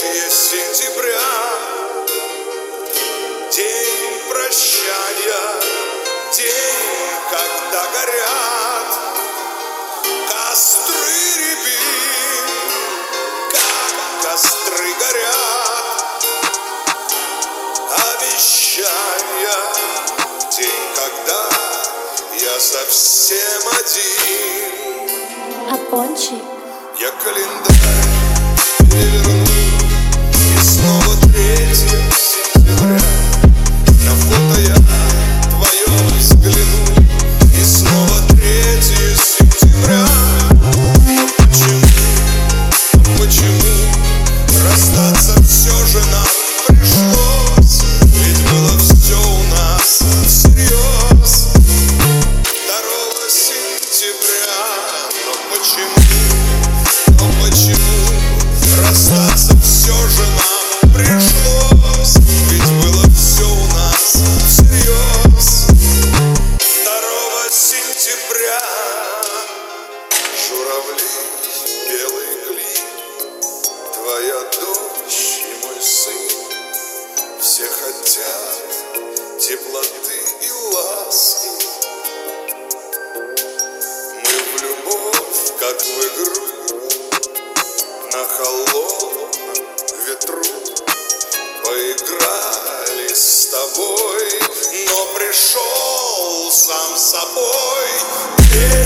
сентября, день прощания, день, когда горят костры рябин, как костры горят, обещания, день, когда я совсем один. А пончик? Я календарь переверну, и снова 3 сентября. На фото я твое взгляну, и снова 3 сентября. Почему расстаться все же нам пришлось? Ведь было все у нас всерьез. 2 сентября. Но почему расстаться все же нам пришлось? Ведь было все у нас всерьез. 2 сентября. Журавли, белый клин, твоя дочь и мой сын, все хотят теплоты и ласки. Мы в любовь, как в игру, на холодном ветру поиграли с тобой, но пришел сам собой.